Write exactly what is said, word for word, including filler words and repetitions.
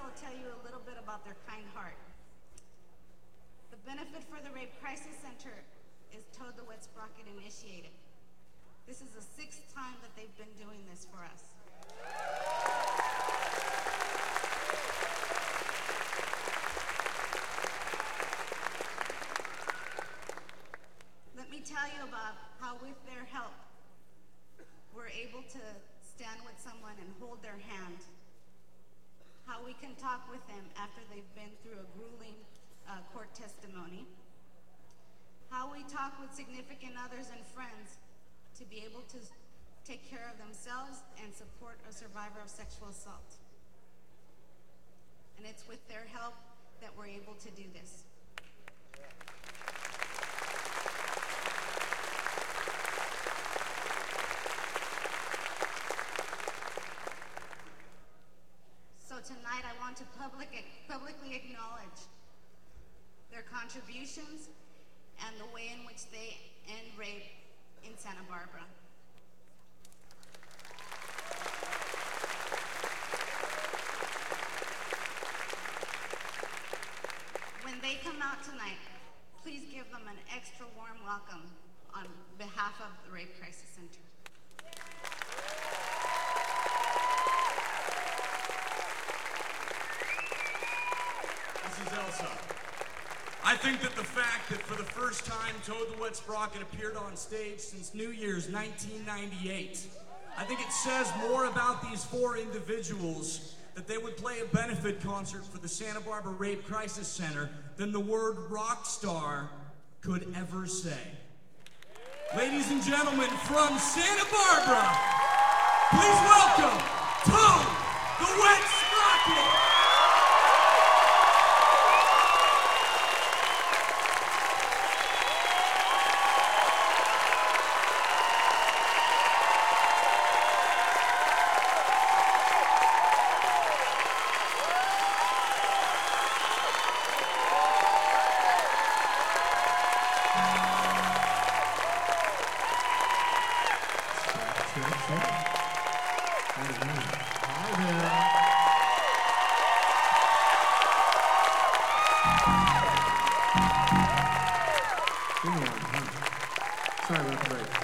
will tell you a little bit about their kind heart. The benefit for the Rape Crisis Center is Toad the Wet Sprocket initiated. This is the sixth time that they've been doing this for us. Let me tell you about how with their help, we're able to stand with someone and hold their hand. How we can talk with them after they've been through a grueling uh, court testimony. How we talk with significant others and friends to be able to take care of themselves and support a survivor of sexual assault. And it's with their help that we're able to do this. So tonight I want to public, publicly acknowledge their contributions and the way in which they end rape in Santa Barbara. When they come out tonight, please give them an extra warm welcome on behalf of the Rape Crisis Center. This is Elsa. I think that the fact that for the first time Toad the Wet Sprocket appeared on stage since New Year's nineteen ninety-eight, I think it says more about these four individuals that they would play a benefit concert for the Santa Barbara Rape Crisis Center than the word rock star could ever say. Ladies and gentlemen, from Santa Barbara, please welcome Toad the Wet Sprocket! Sorry about the break.